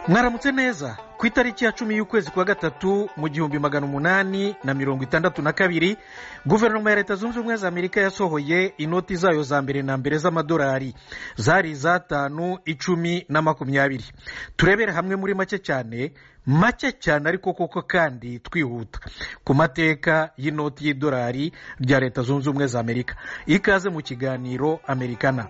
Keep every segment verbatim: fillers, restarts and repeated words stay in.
mwaramutse neza ku itariki ya cumi y'ukwezi kwa gatatu mu gihumbi magana umunani na mirongo itandatu na kabiri guverinoma ya leta zunze ubumwe za amerika yasohoye inoti zayo za mbere na mbere z'amadolari zari iz'atanu icumi na makumyabiri. turebere hamwe muri make cyane make cyane ariko koko kandi twihuta ku mateka y'inoti y'idolari rya leta zunze ubumwe za amerika. ikaze mu kiganiro amerikana.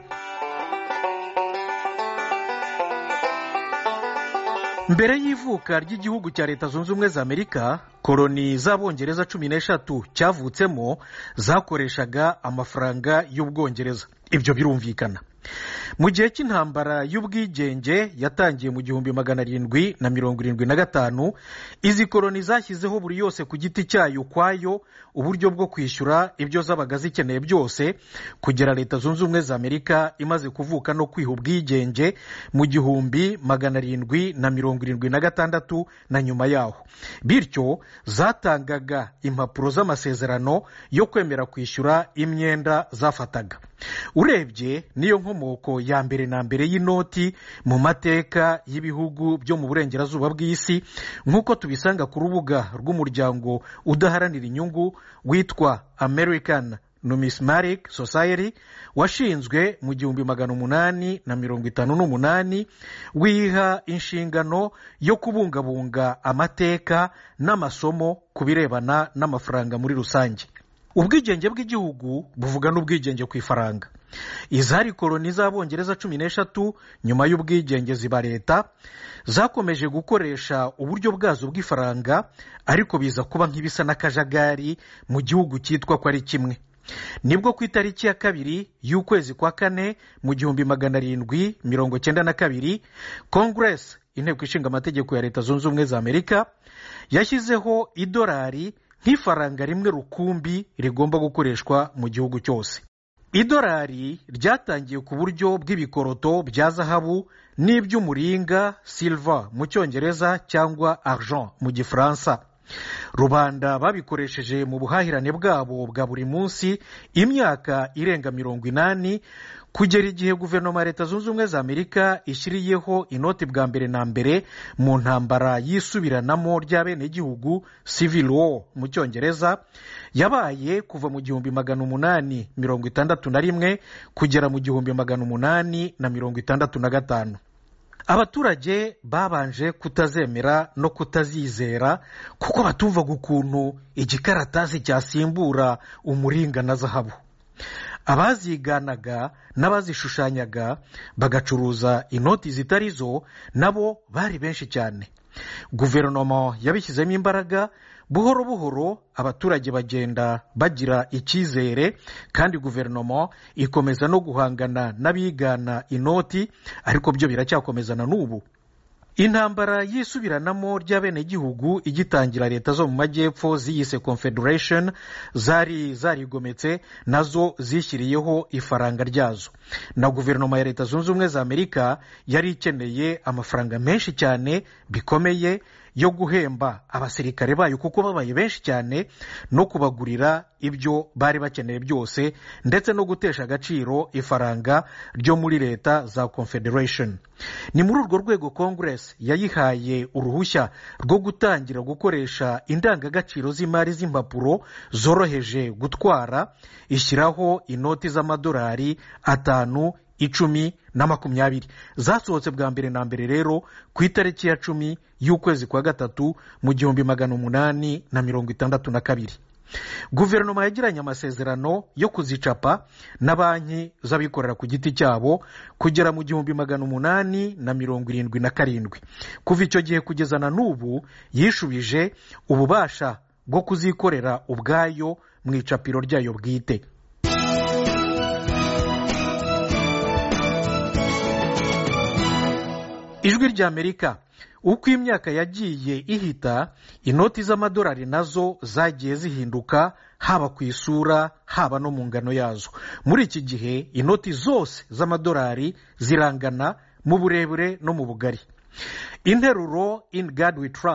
mbere y'ivuka ry'igihugu cya leta zunze ubumwe za amerika, koloni z'abongereza cumi n'eshatu cyavutsemo zakoreshaga amafaranga y'ubwongereza. ibyo birumvikana. mu gihe cy'intambara y'ubwigenge yatangiye mu gihumbi magana arindwi na mirongo irindwi na gatanu, izi koloni zashyizeho buri yose ku giti cyayo ukwayo uburyo bwo kwishyura ibyo zabaga zikeneye byose kugera leta zunze ubumwe za amerika imaze kuvuka no kwiha ubwigenge mu gihumbi magana arindwi na mirongo irindwi na gatandatu na nyuma yaho. bityo zatangaga impapuro z'amasezerano yo kwemera kwishyura imyenda zafataga. urebye niyo nkomoko ya mbere na mbere y'inoti mu mateka y'ibihugu byo mu burengerazuba bw'isi, nk'uko tubisanga ku rubuga rw'umuryango udaharanira inyungu witwa American Numismatic Society, washinzwe mu gihumbi magana umunani na mirongo itanu n'umunani, wiha inshingano yo kubungabunga amateka n'amasomo ku birebana n'amafaranga muri rusange. ubwigenge bw'igihugu buvuga n'ubwigenge ku ifaranga. izari koloni z'abongereza cumi n'eshatu nyuma y'ubwigenge ziba leta, zakomeje gukoresha uburyo bwazo bw'ifaranga, ariko biza kuba nk'ibisa n'akajagari mu gihugu cyitwa ko ari kimwe. nibwo ku itariki ya kabiri y'ukwezi kwa kane mu gihumbi magana arindwi mirongo cyenda na kabiri, Congress, inteko ishinga amategeko ya leta zunze ubumwe za amerika, yashyizeho idolari nk'ifaranga rimwe rukumbi rigomba gukoreshwa mu gihugu cyose. idolari ryatangiye ku buryo bw'ibikoroto bya zahabu n'iby'umuringa silver mu cyongereza cyangwa argent mu gifaransa. rubanda babikoresheje mu buhahirane bwabo bwa buri munsi imyaka irenga mirongo inani, kugera igihe guverinoma ya leta zunze ubumwe za amerika ishyiriyeho inoti bwa mbere na mbere mu ntambara y'isubiranamo ry'abenegihugu civil war mu cyongereza, yabaye kuva mu gihumbi magana umunani mirongo itandatu na rimwe kugera mu gihumbi magana umunani na mirongo itandatu na gatanu. abaturage babanje kutazemera no kutazizera kuko batumvaga ukuntu igikaratasi cyasimbura umuringa na zahabu. abaziganaga n'abazishushanyaga bagacuruza inoti zitari zo nabo bari benshi cyane. guverinoma yabishyizemo imbaraga. buhoro buhoro abaturage bagenda bagira icyizere, kandi guverinoma ikomeza no guhangana n'abigana inoti, ariko byo biracyakomezana n'ubu. intambara y'isubiranamo ry'abenegihugu igitangira, leta zo mu majyepfo ziyise confederation zari zarigometse nazo zishyiriyeho ifaranga ryazo, na guverinoma ya leta zunze ubumwe za amerika yari ikeneye amafaranga menshi cyane bikomeye yo guhemba abasirikare bayo kuko babaye benshi cyane, no kubagurira ibyo bari bakeneye byose, ndetse no gutesha agaciro ifaranga ryo muri leta za confederation. ni muri urwo rwego Congress yayihaye uruhushya rwo gutangira gukoresha indangagaciro z'imari z'impapuro zoroheje gutwara, ishyiraho inoti z'amadolari atanu, icumi na makumyabiri. zasohotse bwa mbere na mbere rero ku itariki ya cumi y'ukwezi kwa gatatu mu gihumbi magana umunani na mirongo itandatu na kabiri. guverinoma yagiranye amasezerano yo kuzicapa na banki z'abikorera ku giti cyabo kugera mu gihumbi magana umunani na mirongo irindwi na karindwi. kuva icyo gihe kugeza na n'ubu yishubije ububasha bwo kuzikorera ubwayo mu icapiro ryayo bwite. ijwi ry'amerika. uko imyaka yagiye ihita, inoti z'amadolari nazo zagiye zihinduka, haba ku isura haba no mu ngano yazo. muri iki gihe inoti zose z'amadolari zirangana mu burebure no mu bugari. interuro in God we trust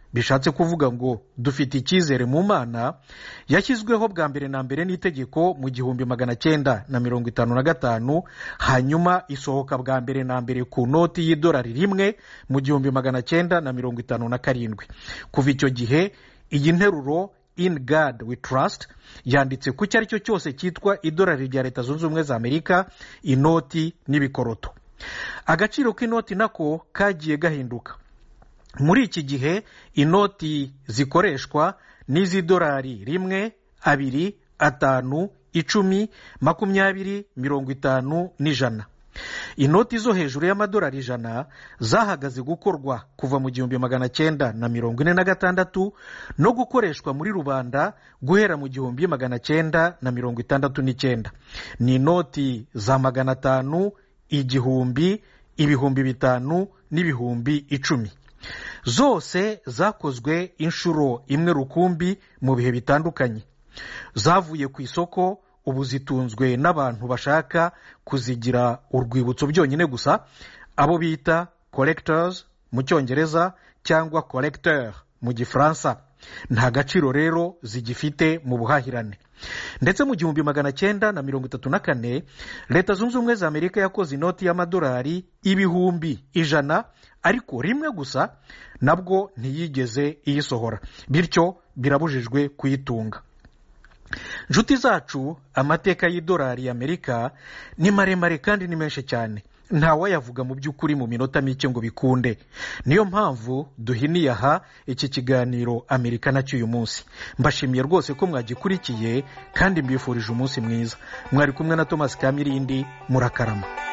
bishatse kuvuga ngo dufite icyizere mu Mana, yashyizweho bwa mbere na mbere n'itegeko mu gihumbi magana cyenda na mirongo itanu na gatanu, hanyuma isohoka bwa mbere na mbere ku noti y'idolari rimwe mu gihumbi magana cyenda na mirongo itanu na karindwi. Kuva icyo gihe iyi nteruro in God we trust yanditse ku cyo ari cyo cyose cyitwa idolari rya Leta Zunze Ubumwe za Amerika, inoti n'ibikoroto. Agaciro k'inoti nako kagiye gahinduka. Muri iki gihe inoti zikoreshwa n'iz'idolari rimwe, abiri, atanu, icumi, makumyabiri, mirongo itanu n'ijana. Inoti zo hejuru y'amadolari ijana zahagaze gukorwa kuva mu gihumbi magana cyenda na mirongo ine na gatandatu no gukoreshwa muri rubanda guhera mu gihumbi magana cyenda na mirongo itandatu n'icyenda. Ni inoti za magana atanu, igihumbi, ibihumbi bitanu n'ibihumbi icumi. Zose zakozwe inshuro imwe rukumbi mu bihe bitandukanye. Zavuye ku isoko, ubu zitunzwe n'abantu bashaka kuzigira urwibutso byonyine gusa, abo bita collectors mu Cyongereza cyangwa collecteur mu Gifaransa. Nta gaciro rero zigifite mu buhahirane. Ndetse mu gihumbi magana cyenda na mirongo itatu na kane Leta Zunze Ubumwe za Amerika yakoze inoti y'amadolari ibihumbi ijana, ariko rimwe gusa, nabwo ntiyigeze iyisohora, bityo birabujijwe kuyitunga. Nshuti zacu, amateka y'idolari y'Amerika ni maremare kandi ni menshi cyane, ntawayavuga mu by'ukuri mu minota mike ngo bikunde. Niyo mpamvu duhiniye aha iki kiganiro Amerika na cy'uyu munsi. Mbashimiye rwose ko mwagikurikiye kandi mbifurije umunsi mwiza. Mwari kumwe na Thomas Kamirindi, murakarama.